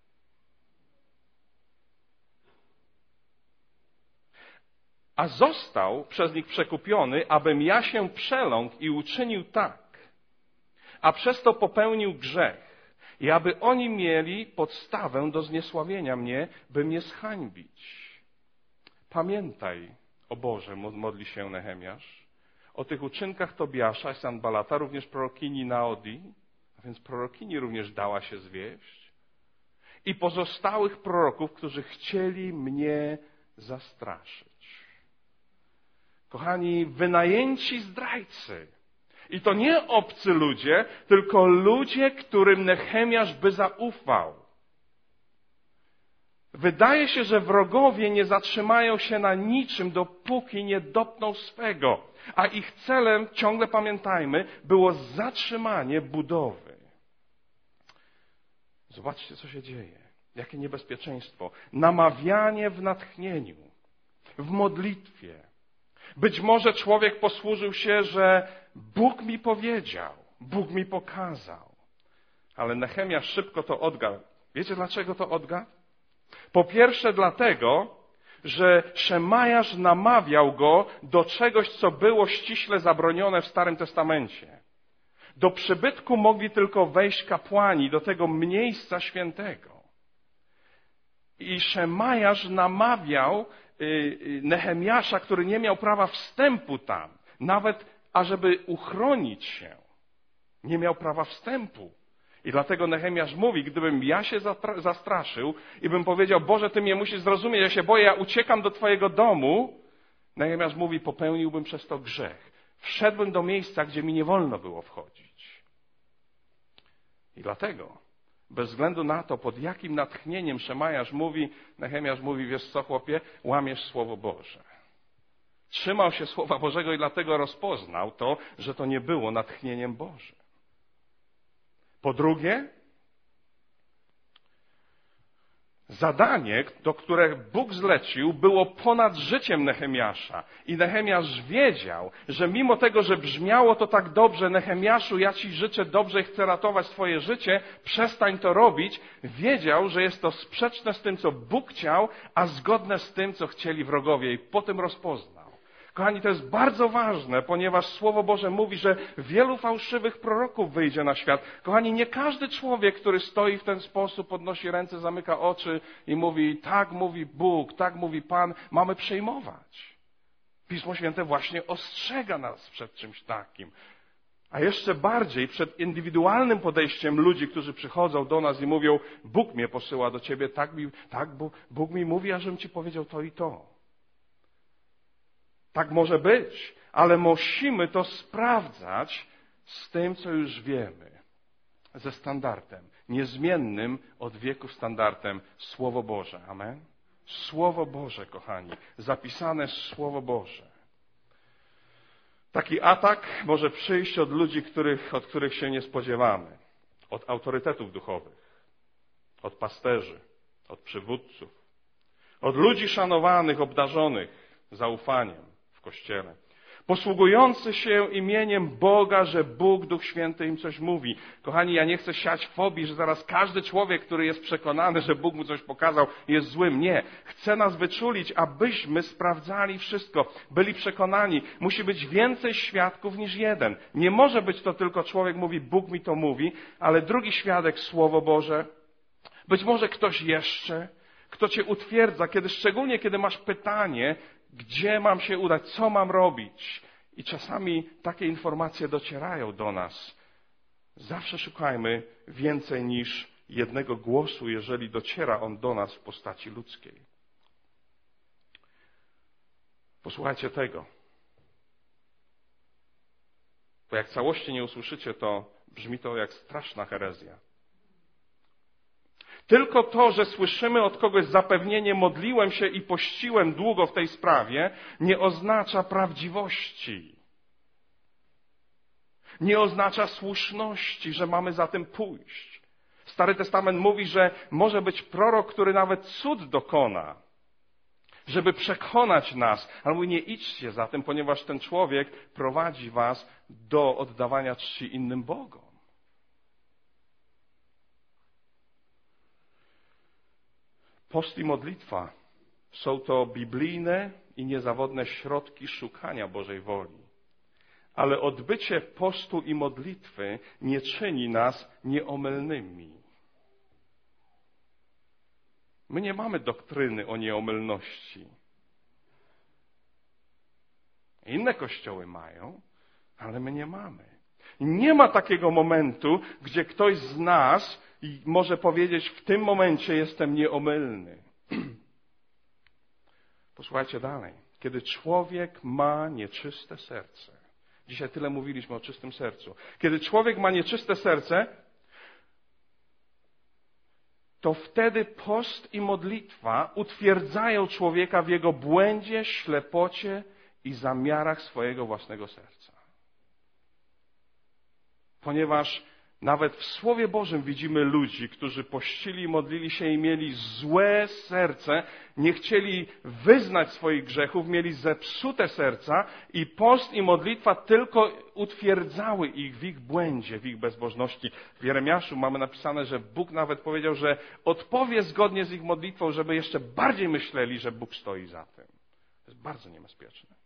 A został przez nich przekupiony, abym ja się przeląkł i uczynił tak, a przez to popełnił grzech i aby oni mieli podstawę do zniesławienia mnie, by mnie zhańbić. Pamiętaj, o Boże, modli się Nehemiasz, o tych uczynkach Tobiasza i Sanbalata, również prorokini Naodi, a więc prorokini również dała się zwieść, i pozostałych proroków, którzy chcieli mnie zastraszyć. Kochani, wynajęci zdrajcy. I to nie obcy ludzie, tylko ludzie, którym Nehemiasz by zaufał. Wydaje się, że wrogowie nie zatrzymają się na niczym, dopóki nie dopną swego. A ich celem, ciągle pamiętajmy, było zatrzymanie budowy. Zobaczcie, co się dzieje. Jakie niebezpieczeństwo. Namawianie w natchnieniu, w modlitwie. Być może człowiek posłużył się, że Bóg mi powiedział, Bóg mi pokazał. Ale Nehemiasz szybko to odgadł. Wiecie, dlaczego to odgadł? Po pierwsze dlatego, że Szemajasz namawiał go do czegoś, co było ściśle zabronione w Starym Testamencie. Do przybytku mogli tylko wejść kapłani, do tego miejsca świętego. I Szemajasz namawiał Nehemiasza, który nie miał prawa wstępu tam, nawet ażeby uchronić się. Nie miał prawa wstępu. I dlatego Nehemiasz mówi, gdybym ja się zastraszył i bym powiedział, Boże, Ty mnie musisz zrozumieć, ja się boję, ja uciekam do Twojego domu, Nehemiasz mówi, popełniłbym przez to grzech. Wszedłbym do miejsca, gdzie mi nie wolno było wchodzić. I dlatego, bez względu na to, pod jakim natchnieniem Szemajasz mówi, Nehemiasz mówi, wiesz co, chłopie, łamiesz Słowo Boże. Trzymał się Słowa Bożego i dlatego rozpoznał to, że to nie było natchnieniem Bożym. Po drugie, zadanie, do którego Bóg zlecił, było ponad życiem Nehemiasza. I Nehemiasz wiedział, że mimo tego, że brzmiało to tak dobrze, Nehemiaszu, ja Ci życzę dobrze i chcę ratować Twoje życie, przestań to robić, wiedział, że jest to sprzeczne z tym, co Bóg chciał, a zgodne z tym, co chcieli wrogowie. I po tym rozpoznał. Kochani, to jest bardzo ważne, ponieważ Słowo Boże mówi, że wielu fałszywych proroków wyjdzie na świat. Kochani, nie każdy człowiek, który stoi w ten sposób, podnosi ręce, zamyka oczy i mówi, tak mówi Bóg, tak mówi Pan, mamy przejmować. Pismo Święte właśnie ostrzega nas przed czymś takim. A jeszcze bardziej przed indywidualnym podejściem ludzi, którzy przychodzą do nas i mówią, Bóg mnie posyła do Ciebie, tak, mi, tak Bóg, Bóg mi mówi, a żebym Ci powiedział to i to. Tak może być, ale musimy to sprawdzać z tym, co już wiemy. Ze standardem, niezmiennym od wieków standardem Słowo Boże. Amen? Słowo Boże, kochani. Zapisane Słowo Boże. Taki atak może przyjść od ludzi, których, od których się nie spodziewamy. Od autorytetów duchowych. Od pasterzy. Od przywódców. Od ludzi szanowanych, obdarzonych zaufaniem w Kościele. posługujący się imieniem Boga, że Bóg, Duch Święty im coś mówi. Kochani, ja nie chcę siać fobii, że zaraz każdy człowiek, który jest przekonany, że Bóg mu coś pokazał, jest złym. Nie. Chcę nas wyczulić, abyśmy sprawdzali wszystko, byli przekonani. Musi być więcej świadków niż jeden. Nie może być to tylko człowiek mówi, Bóg mi to mówi, ale drugi świadek, Słowo Boże. Być może ktoś jeszcze, kto cię utwierdza, kiedy, szczególnie kiedy masz pytanie, gdzie mam się udać, co mam robić. I czasami takie informacje docierają do nas. Zawsze szukajmy więcej niż jednego głosu, jeżeli dociera on do nas w postaci ludzkiej. Posłuchajcie tego. Bo jak całości nie usłyszycie, to brzmi to jak straszna herezja. Tylko to, że słyszymy od kogoś zapewnienie, modliłem się i pościłem długo w tej sprawie, nie oznacza prawdziwości. Nie oznacza słuszności, że mamy za tym pójść. Stary Testament mówi, że może być prorok, który nawet cud dokona, żeby przekonać nas. Ale mówi, nie idźcie za tym, ponieważ ten człowiek prowadzi was do oddawania czci innym bogom. Post i modlitwa są to biblijne i niezawodne środki szukania Bożej woli. Ale odbycie postu i modlitwy nie czyni nas nieomylnymi. My nie mamy doktryny o nieomylności. Inne kościoły mają, ale my nie mamy. Nie ma takiego momentu, gdzie ktoś z nas może powiedzieć, w tym momencie jestem nieomylny. Posłuchajcie dalej. Kiedy człowiek ma nieczyste serce, dzisiaj tyle mówiliśmy o czystym sercu. Kiedy człowiek ma nieczyste serce, to wtedy post i modlitwa utwierdzają człowieka w jego błędzie, ślepocie i zamiarach swojego własnego serca. Ponieważ nawet w Słowie Bożym widzimy ludzi, którzy pościli, modlili się i mieli złe serce, nie chcieli wyznać swoich grzechów, mieli zepsute serca i post i modlitwa tylko utwierdzały ich w ich błędzie, w ich bezbożności. W Jeremiaszu mamy napisane, że Bóg nawet powiedział, że odpowie zgodnie z ich modlitwą, żeby jeszcze bardziej myśleli, że Bóg stoi za tym. To jest bardzo niebezpieczne.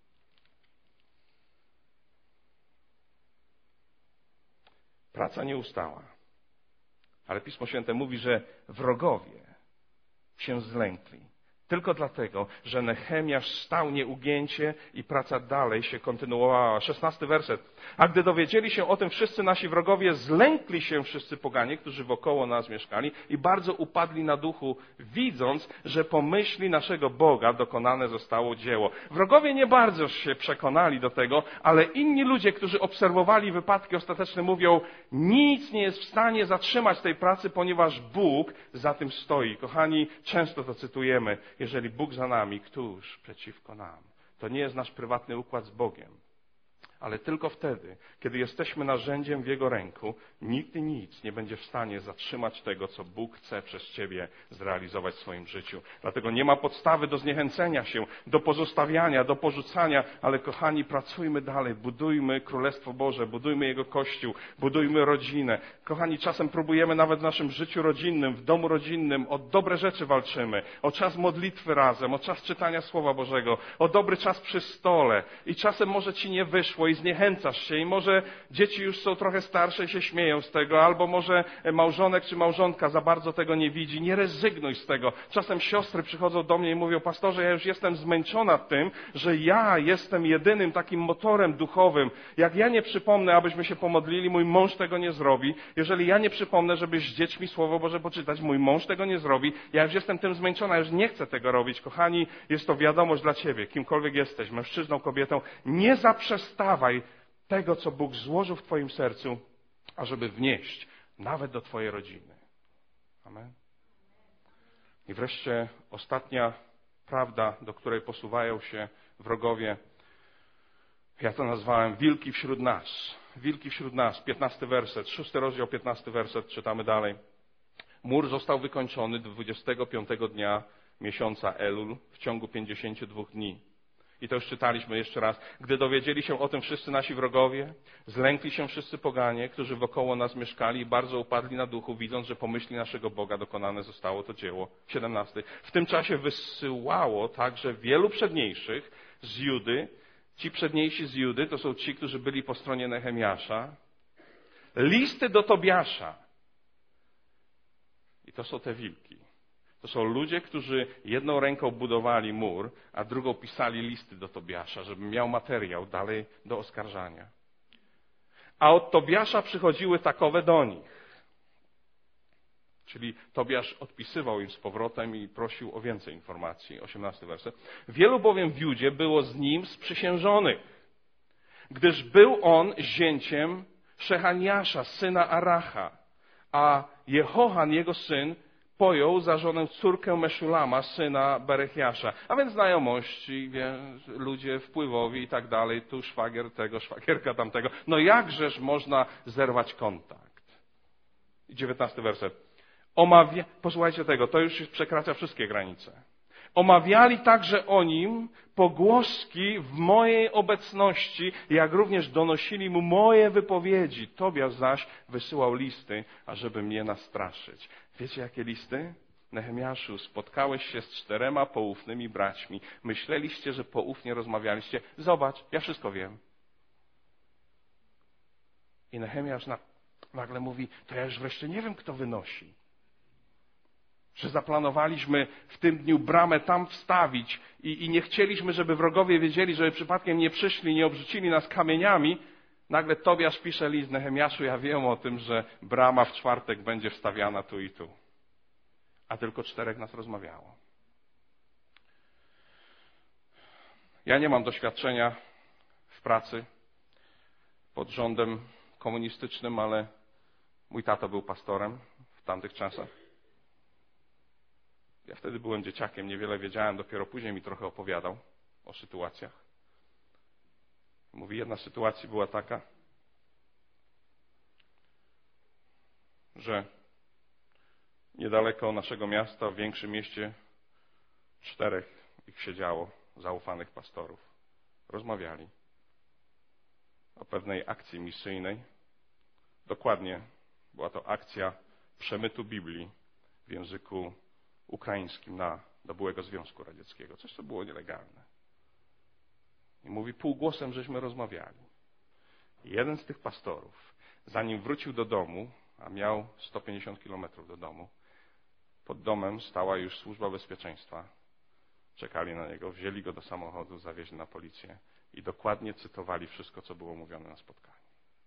Praca nie ustała. Ale Pismo Święte mówi, że wrogowie się zlękli. Tylko dlatego, że Nehemiasz stał nieugięcie i praca dalej się kontynuowała. Szesnasty werset. A gdy dowiedzieli się o tym wszyscy nasi wrogowie, zlękli się wszyscy poganie, którzy wokoło nas mieszkali i bardzo upadli na duchu, widząc, że po myśli naszego Boga dokonane zostało dzieło. Wrogowie nie bardzo się przekonali do tego, ale inni ludzie, którzy obserwowali wypadki ostateczne, mówią, nic nie jest w stanie zatrzymać tej pracy, ponieważ Bóg za tym stoi. Kochani, często to cytujemy. Jeżeli Bóg za nami, któż przeciwko nam? To nie jest nasz prywatny układ z Bogiem. Ale tylko wtedy, kiedy jesteśmy narzędziem w Jego ręku, nikt i nic nie będzie w stanie zatrzymać tego, co Bóg chce przez Ciebie zrealizować w swoim życiu. Dlatego nie ma podstawy do zniechęcenia się, do pozostawiania, do porzucania, ale kochani, pracujmy dalej, budujmy Królestwo Boże, budujmy Jego Kościół, budujmy rodzinę. Kochani, czasem próbujemy nawet w naszym życiu rodzinnym, w domu rodzinnym, o dobre rzeczy walczymy, o czas modlitwy razem, o czas czytania Słowa Bożego, o dobry czas przy stole i czasem może Ci nie wyszło i zniechęcasz się i może dzieci już są trochę starsze i się śmieją z tego, albo może małżonek czy małżonka za bardzo tego nie widzi. Nie rezygnuj z tego. Czasem siostry przychodzą do mnie i mówią, pastorze, ja już jestem zmęczona tym, że ja jestem jedynym takim motorem duchowym. Jak ja nie przypomnę, abyśmy się pomodlili, mój mąż tego nie zrobi. Jeżeli ja nie przypomnę, żeby z dziećmi Słowo Boże poczytać, mój mąż tego nie zrobi. Ja już jestem tym zmęczona, już nie chcę tego robić. Kochani, jest to wiadomość dla Ciebie, kimkolwiek jesteś, mężczyzną, kobietą, nie zaprzestawaj tego, co Bóg złożył w Twoim sercu, ażeby wnieść nawet do Twojej rodziny. Amen. I wreszcie ostatnia prawda, do której posuwają się wrogowie. Ja to nazwałem wilki wśród nas. Wilki wśród nas. Piętnasty werset, szósty rozdział, piętnasty werset, czytamy dalej. Mur został wykończony dwudziestego piątego dnia miesiąca Elul w ciągu pięćdziesięciu dwóch dni. I to już czytaliśmy jeszcze raz. Gdy dowiedzieli się o tym wszyscy nasi wrogowie, zlękli się wszyscy poganie, którzy wokoło nas mieszkali i bardzo upadli na duchu, widząc, że po myśli naszego Boga dokonane zostało to dzieło. siedemnasty. W tym czasie wysyłało także wielu przedniejszych z Judy. Ci przedniejsi z Judy to są ci, którzy byli po stronie Nehemiasza. Listy do Tobiasza. I to są te wilki. To są ludzie, którzy jedną ręką budowali mur, a drugą pisali listy do Tobiasza, żeby miał materiał dalej do oskarżania. A od Tobiasza przychodziły takowe do nich. Czyli Tobiasz odpisywał im z powrotem i prosił o więcej informacji. osiemnasty werset. Wielu bowiem w Judzie było z nim sprzysiężonych, gdyż był on zięciem Szechaniasza, syna Aracha, a Jehohan, jego syn, pojął za żonę córkę Meszulama, syna Berechiasza. A więc znajomości, wie, ludzie wpływowi i tak dalej, tu szwagier tego, szwagierka tamtego. No jakżeż można zerwać kontakt? I dziewiętnasty werset. Omawia... Posłuchajcie tego, to już przekracza wszystkie granice. Omawiali także o nim pogłoski w mojej obecności, jak również donosili mu moje wypowiedzi. Tobiasz zaś wysyłał listy, ażeby mnie nastraszyć. Wiecie, jakie listy? Nehemiaszu, spotkałeś się z czterema poufnymi braćmi. Myśleliście, że poufnie rozmawialiście. Zobacz, ja wszystko wiem. I Nehemiasz nagle mówi, to ja już wreszcie nie wiem, kto wynosi. Że zaplanowaliśmy w tym dniu bramę tam wstawić i, i nie chcieliśmy, żeby wrogowie wiedzieli, żeby przypadkiem nie przyszli, nie obrzucili nas kamieniami. Nagle Tobiasz pisze list Nehemiaszu, ja wiem o tym, że brama w czwartek będzie wstawiana tu i tu. A tylko czterech nas rozmawiało. Ja nie mam doświadczenia w pracy pod rządem komunistycznym, ale mój tato był pastorem w tamtych czasach. Ja wtedy byłem dzieciakiem, niewiele wiedziałem, dopiero później mi trochę opowiadał o sytuacjach. Mówi, jedna z sytuacji była taka, że niedaleko naszego miasta, w większym mieście, czterech ich siedziało, zaufanych pastorów. Rozmawiali o pewnej akcji misyjnej. Dokładnie była to akcja przemytu Biblii w języku ukraińskim na, do byłego Związku Radzieckiego. Coś, co było nielegalne. I mówi, półgłosem żeśmy rozmawiali. I jeden z tych pastorów, zanim wrócił do domu, a miał sto pięćdziesiąt kilometrów do domu, pod domem stała już służba bezpieczeństwa. Czekali na niego, wzięli go do samochodu, zawieźli na policję i dokładnie cytowali wszystko, co było mówione na spotkaniu.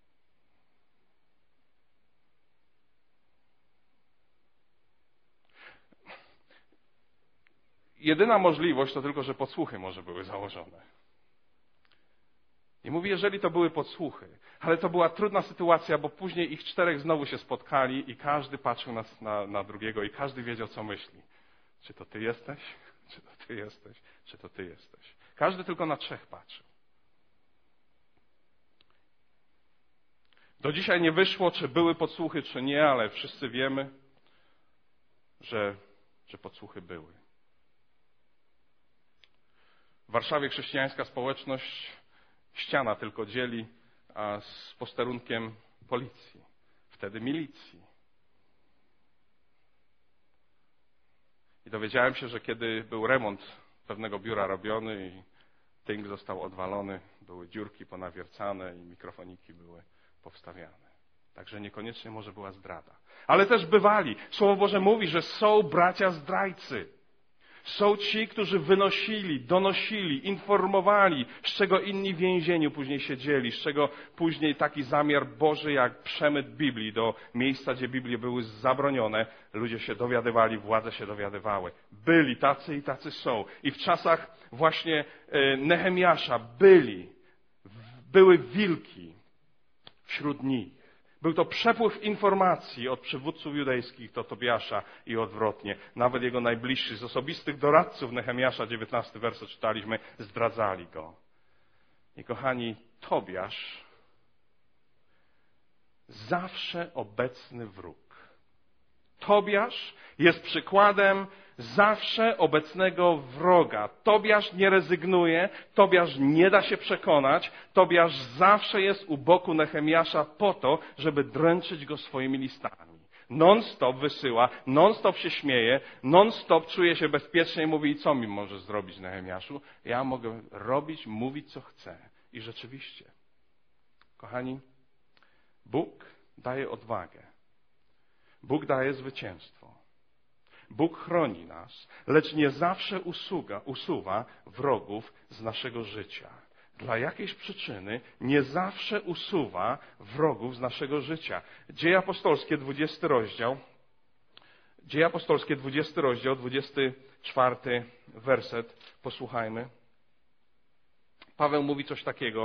Jedyna możliwość to tylko, że podsłuchy może były założone. I mówi, jeżeli to były podsłuchy, ale to była trudna sytuacja, bo później ich czterech znowu się spotkali i każdy patrzył na, na, na drugiego i każdy wiedział, co myśli. Czy to ty jesteś? Czy to ty jesteś? Czy to ty jesteś? Każdy tylko na trzech patrzył. Do dzisiaj nie wyszło, czy były podsłuchy, czy nie, ale wszyscy wiemy, że, że podsłuchy były. W Warszawie chrześcijańska społeczność, ściana tylko dzieli a z posterunkiem policji, wtedy milicji. I dowiedziałem się, że kiedy był remont pewnego biura robiony i tynk został odwalony, były dziurki ponawiercane i mikrofoniki były powstawiane. Także niekoniecznie może była zdrada. Ale też bywali. Słowo Boże mówi, że są bracia zdrajcy. Są ci, którzy wynosili, donosili, informowali, z czego inni w więzieniu później siedzieli, z czego później taki zamiar Boży jak przemyt Biblii do miejsca, gdzie Biblie były zabronione, ludzie się dowiadywali, władze się dowiadywały. Byli tacy i tacy są. I w czasach właśnie Nehemiasza byli, były wilki wśród nich. Był to przepływ informacji od przywódców judejskich do Tobiasza i odwrotnie. Nawet jego najbliżsi, z osobistych doradców Nehemiasza, dziewiętnasty werset czytaliśmy, zdradzali go. I kochani, Tobiasz, zawsze obecny wróg. Tobiasz jest przykładem zawsze obecnego wroga. Tobiasz nie rezygnuje, Tobiasz nie da się przekonać, Tobiasz zawsze jest u boku Nehemiasza po to, żeby dręczyć go swoimi listami. Non-stop wysyła, non-stop się śmieje, non-stop czuje się bezpiecznie i mówi, i co mi możesz zrobić, Nehemiaszu? Ja mogę robić, mówić, co chcę. I rzeczywiście, kochani, Bóg daje odwagę. Bóg daje zwycięstwo. Bóg chroni nas, lecz nie zawsze usuga, usuwa wrogów z naszego życia. Dla jakiejś przyczyny nie zawsze usuwa wrogów z naszego życia. Dzieje apostolskie, dwudziesty rozdział. Dzieje apostolskie, dwudziesty rozdział, dwudziesty czwarty werset. Posłuchajmy. Paweł mówi coś takiego.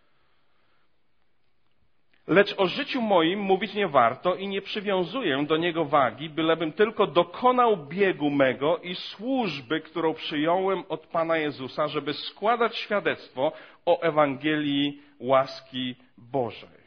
Lecz o życiu moim mówić nie warto i nie przywiązuję do niego wagi, bylebym tylko dokonał biegu mego i służby, którą przyjąłem od Pana Jezusa, żeby składać świadectwo o Ewangelii łaski Bożej.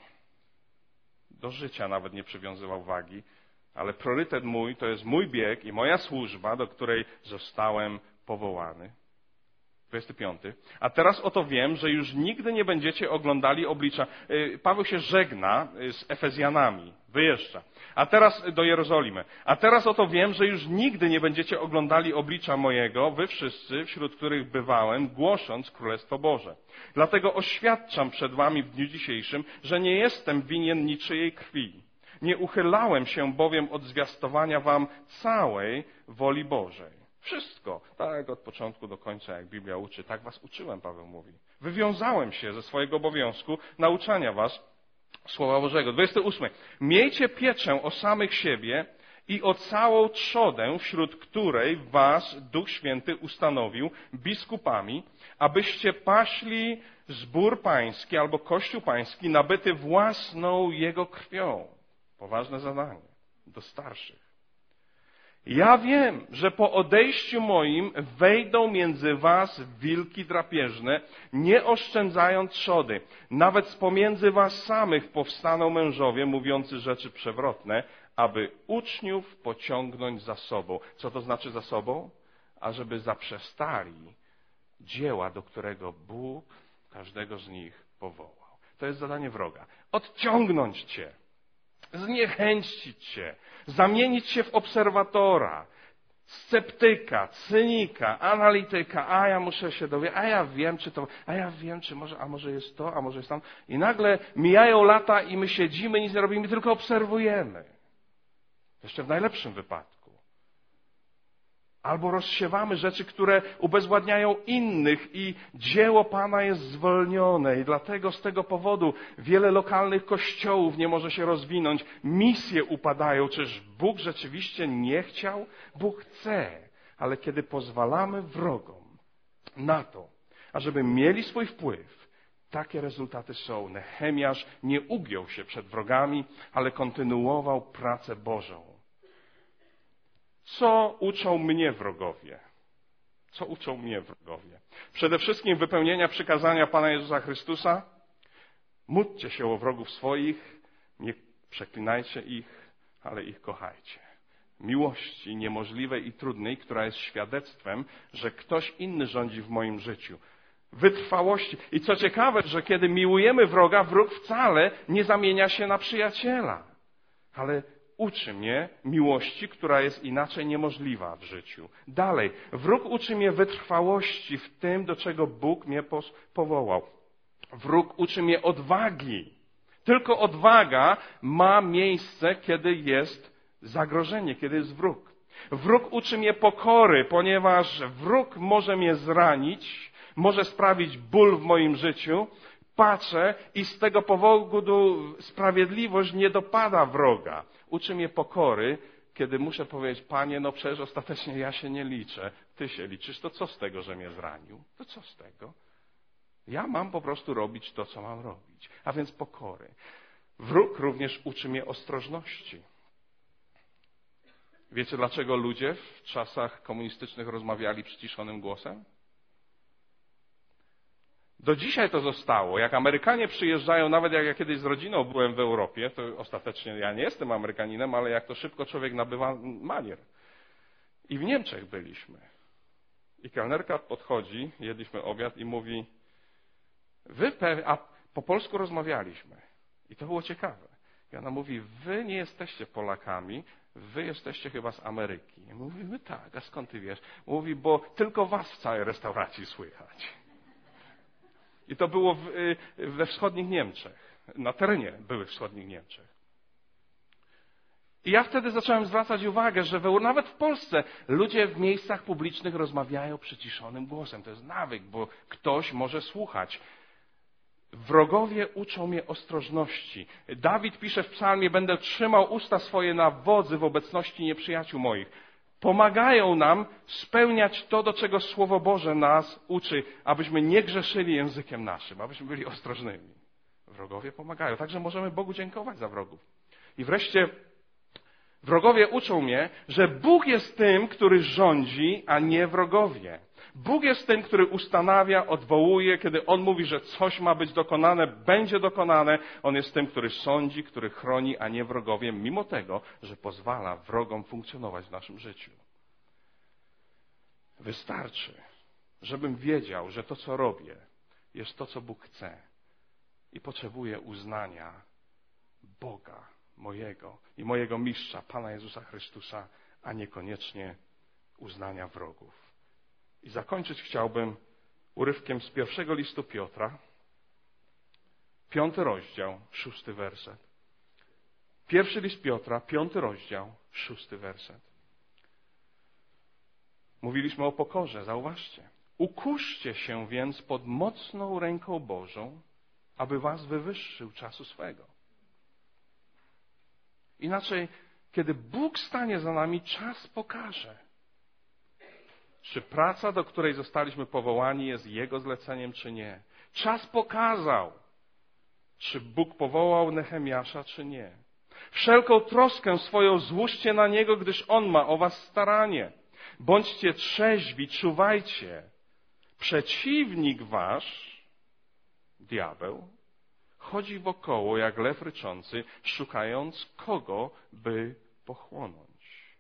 Do życia nawet nie przywiązywał wagi, ale priorytet mój to jest mój bieg i moja służba, do której zostałem powołany. dwudziesty piąty. A teraz oto wiem, że już nigdy nie będziecie oglądali oblicza. Paweł się żegna z Efezjanami, wyjeżdża. A teraz do Jerozolimy. A teraz oto wiem, że już nigdy nie będziecie oglądali oblicza mojego, wy wszyscy, wśród których bywałem, głosząc Królestwo Boże. Dlatego oświadczam przed wami w dniu dzisiejszym, że nie jestem winien niczyjej krwi. Nie uchylałem się bowiem od zwiastowania wam całej woli Bożej. Wszystko, tak od początku do końca, jak Biblia uczy. Tak was uczyłem, Paweł mówi. Wywiązałem się ze swojego obowiązku nauczania was Słowa Bożego. dwudziesty ósmy. Miejcie pieczę o samych siebie i o całą trzodę, wśród której was Duch Święty ustanowił biskupami, abyście paśli zbór pański albo kościół pański nabyty własną jego krwią. Poważne zadanie do starszych. Ja wiem, że po odejściu moim wejdą między was wilki drapieżne, nie oszczędzając trzody. Nawet z pomiędzy was samych powstaną mężowie mówiący rzeczy przewrotne, aby uczniów pociągnąć za sobą. Co to znaczy za sobą? Ażeby zaprzestali dzieła, do którego Bóg każdego z nich powołał. To jest zadanie wroga. Odciągnąć cię. Zniechęcić cię, zamienić się w obserwatora, sceptyka, cynika, analityka, a ja muszę się dowiedzieć, a ja wiem, czy to, a ja wiem, czy może, a może jest to, a może jest tam. I nagle mijają lata i my siedzimy, nic nie robimy, tylko obserwujemy. Jeszcze w najlepszym wypadku. Albo rozsiewamy rzeczy, które ubezwładniają innych i dzieło Pana jest zwolnione i dlatego z tego powodu wiele lokalnych kościołów nie może się rozwinąć. Misje upadają. Czyż Bóg rzeczywiście nie chciał? Bóg chce. Ale kiedy pozwalamy wrogom na to, ażeby mieli swój wpływ, takie rezultaty są. Nehemiasz nie ugiął się przed wrogami, ale kontynuował pracę Bożą. Co uczą mnie wrogowie? Co uczą mnie wrogowie? Przede wszystkim wypełnienia przykazania Pana Jezusa Chrystusa. Módlcie się o wrogów swoich, nie przeklinajcie ich, ale ich kochajcie. Miłości niemożliwej i trudnej, która jest świadectwem, że ktoś inny rządzi w moim życiu. Wytrwałości. I co ciekawe, że kiedy miłujemy wroga, wróg wcale nie zamienia się na przyjaciela. Ale uczy mnie miłości, która jest inaczej niemożliwa w życiu. Dalej, wróg uczy mnie wytrwałości w tym, do czego Bóg mnie powołał. Wróg uczy mnie odwagi. Tylko odwaga ma miejsce, kiedy jest zagrożenie, kiedy jest wróg. Wróg uczy mnie pokory, ponieważ wróg może mnie zranić, może sprawić ból w moim życiu. Patrzę i z tego powodu sprawiedliwość nie dopada wroga. Uczy mnie pokory, kiedy muszę powiedzieć, Panie, no przecież ostatecznie ja się nie liczę. Ty się liczysz, to co z tego, że mnie zranił? To co z tego? Ja mam po prostu robić to, co mam robić. A więc pokory. Wróg również uczy mnie ostrożności. Wiecie, dlaczego ludzie w czasach komunistycznych rozmawiali przyciszonym głosem? Do dzisiaj to zostało. Jak Amerykanie przyjeżdżają, nawet jak ja kiedyś z rodziną byłem w Europie, to ostatecznie ja nie jestem Amerykaninem, ale jak to szybko człowiek nabywa manier. I w Niemczech byliśmy. I kelnerka podchodzi, jedliśmy obiad i mówi, wy pewnie, a po polsku rozmawialiśmy. I to było ciekawe. I ona mówi, wy nie jesteście Polakami, wy jesteście chyba z Ameryki. I mówimy, tak, a skąd ty wiesz? Mówi, bo tylko was w całej restauracji słychać. I to było w, we wschodnich Niemczech, na terenie byłych wschodnich Niemczech. I ja wtedy zacząłem zwracać uwagę, że w, nawet w Polsce ludzie w miejscach publicznych rozmawiają przyciszonym głosem. To jest nawyk, bo ktoś może słuchać. Wrogowie uczą mnie ostrożności. Dawid pisze w psalmie, będę trzymał usta swoje na wodzy w obecności nieprzyjaciół moich. Pomagają nam spełniać to, do czego Słowo Boże nas uczy, abyśmy nie grzeszyli językiem naszym, abyśmy byli ostrożnymi. Wrogowie pomagają. Także możemy Bogu dziękować za wrogów. I wreszcie wrogowie uczą mnie, że Bóg jest tym, który rządzi, a nie wrogowie. Bóg jest tym, który ustanawia, odwołuje, kiedy On mówi, że coś ma być dokonane, będzie dokonane. On jest tym, który sądzi, który chroni, a nie wrogowie, mimo tego, że pozwala wrogom funkcjonować w naszym życiu. Wystarczy, żebym wiedział, że to, co robię, jest to, co Bóg chce i potrzebuję uznania Boga mojego i mojego mistrza, Pana Jezusa Chrystusa, a niekoniecznie uznania wrogów. I zakończyć chciałbym urywkiem z pierwszego listu Piotra, piąty rozdział, szósty werset. Pierwszy list Piotra, piąty rozdział, szósty werset. Mówiliśmy o pokorze, zauważcie. Ukuszcie się więc pod mocną ręką Bożą, aby was wywyższył czasu swego. Inaczej, kiedy Bóg stanie za nami, czas pokaże, czy praca, do której zostaliśmy powołani, jest Jego zleceniem, czy nie. Czas pokazał, czy Bóg powołał Nehemiasza, czy nie. Wszelką troskę swoją złóżcie na Niego, gdyż On ma o was staranie. Bądźcie trzeźwi, czuwajcie. Przeciwnik wasz, diabeł, chodzi wokoło jak lew ryczący, szukając kogo, by pochłonąć.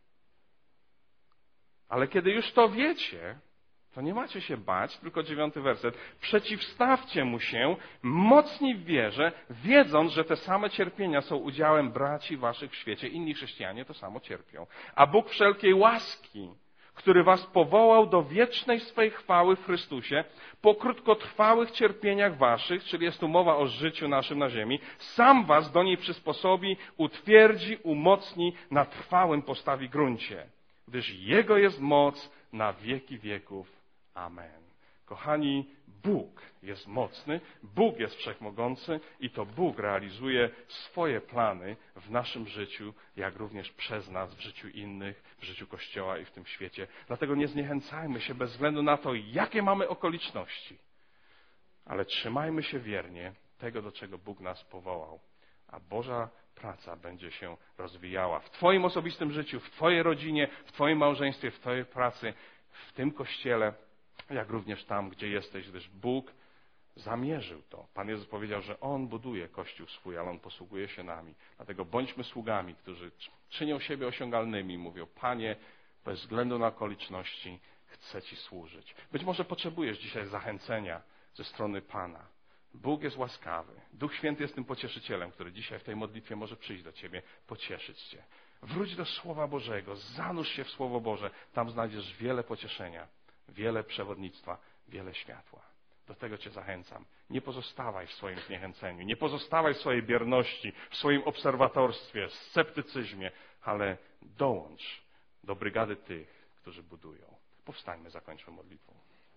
Ale kiedy już to wiecie, to nie macie się bać, tylko dziewiąty werset. Przeciwstawcie mu się mocni w wierze, wiedząc, że te same cierpienia są udziałem braci waszych w świecie. Inni chrześcijanie to samo cierpią. A Bóg wszelkiej łaski, który was powołał do wiecznej swej chwały w Chrystusie, po krótkotrwałych cierpieniach waszych, czyli jest tu mowa o życiu naszym na ziemi, sam was do niej przysposobi, utwierdzi, umocni, na trwałym postawi gruncie. Gdyż Jego jest moc na wieki wieków. Amen. Kochani, Bóg jest mocny, Bóg jest wszechmogący i to Bóg realizuje swoje plany w naszym życiu, jak również przez nas w życiu innych, w życiu Kościoła i w tym świecie. Dlatego nie zniechęcajmy się bez względu na to, jakie mamy okoliczności, ale trzymajmy się wiernie tego, do czego Bóg nas powołał, a Boża praca będzie się rozwijała w Twoim osobistym życiu, w Twojej rodzinie, w Twoim małżeństwie, w Twojej pracy, w tym Kościele, jak również tam, gdzie jesteś, gdyż Bóg zamierzył to. Pan Jezus powiedział, że On buduje Kościół swój, ale On posługuje się nami. Dlatego bądźmy sługami, którzy czynią siebie osiągalnymi, mówią, Panie, bez względu na okoliczności chcę Ci służyć. Być może potrzebujesz dzisiaj zachęcenia ze strony Pana. Bóg jest łaskawy. Duch Święty jest tym pocieszycielem, który dzisiaj w tej modlitwie może przyjść do Ciebie, pocieszyć Cię. Wróć do Słowa Bożego, zanurz się w Słowo Boże. Tam znajdziesz wiele pocieszenia, wiele przewodnictwa, wiele światła. Do tego Cię zachęcam. Nie pozostawaj w swoim zniechęceniu, nie pozostawaj w swojej bierności, w swoim obserwatorstwie, sceptycyzmie, ale dołącz do brygady tych, którzy budują. Powstańmy, zakończmy modlitwą.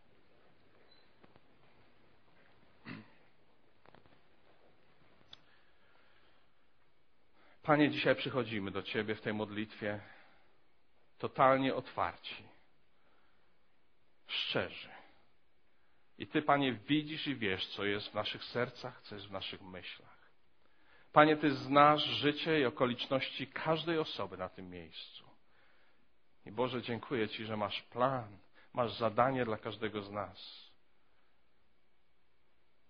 Panie, dzisiaj przychodzimy do Ciebie w tej modlitwie totalnie otwarci, szczerzy. I Ty, Panie, widzisz i wiesz, co jest w naszych sercach, co jest w naszych myślach. Panie, Ty znasz życie i okoliczności każdej osoby na tym miejscu. I Boże, dziękuję Ci, że masz plan, masz zadanie dla każdego z nas.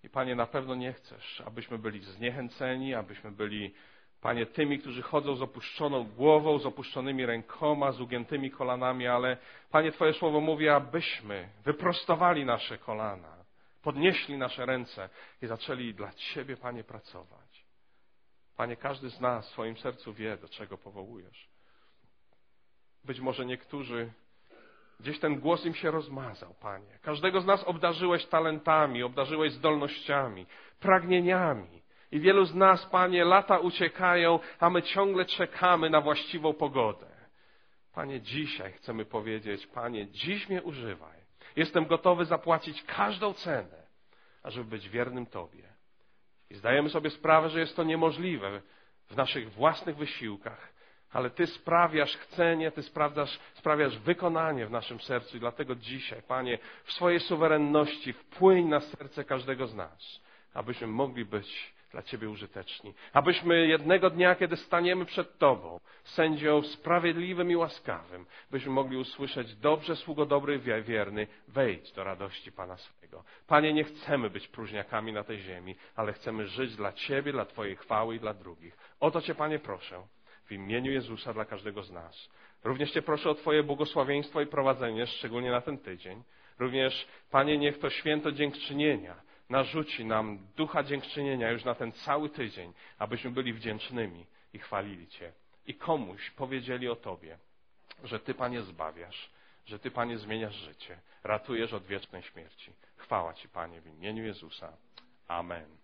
I Panie, na pewno nie chcesz, abyśmy byli zniechęceni, abyśmy byli, Panie, tymi, którzy chodzą z opuszczoną głową, z opuszczonymi rękoma, z ugiętymi kolanami, ale Panie, Twoje słowo mówi, abyśmy wyprostowali nasze kolana, podnieśli nasze ręce i zaczęli dla Ciebie, Panie, pracować. Panie, każdy z nas w swoim sercu wie, do czego powołujesz. Być może niektórzy, gdzieś ten głos im się rozmazał, Panie. Każdego z nas obdarzyłeś talentami, obdarzyłeś zdolnościami, pragnieniami. I wielu z nas, Panie, lata uciekają, a my ciągle czekamy na właściwą pogodę. Panie, dzisiaj chcemy powiedzieć, Panie, dziś mnie używaj. Jestem gotowy zapłacić każdą cenę, ażeby być wiernym Tobie. I zdajemy sobie sprawę, że jest to niemożliwe w naszych własnych wysiłkach, ale Ty sprawiasz chcenie, Ty sprawiasz, sprawiasz wykonanie w naszym sercu i dlatego dzisiaj, Panie, w swojej suwerenności wpłyń na serce każdego z nas, abyśmy mogli być dla Ciebie użyteczni. Abyśmy jednego dnia, kiedy staniemy przed Tobą, sędzią sprawiedliwym i łaskawym, byśmy mogli usłyszeć: dobrze, sługo dobry i wierny, wejdź do radości Pana swego. Panie, nie chcemy być próżniakami na tej ziemi, ale chcemy żyć dla Ciebie, dla Twojej chwały i dla drugich. O to Cię, Panie, proszę. W imieniu Jezusa dla każdego z nas. Również Cię proszę o Twoje błogosławieństwo i prowadzenie, szczególnie na ten tydzień. Również, Panie, niech to święto dziękczynienia narzuci nam ducha dziękczynienia już na ten cały tydzień, abyśmy byli wdzięcznymi i chwalili Cię. I komuś powiedzieli o Tobie, że Ty, Panie, zbawiasz, że Ty, Panie, zmieniasz życie, ratujesz od wiecznej śmierci. Chwała Ci, Panie, w imieniu Jezusa. Amen.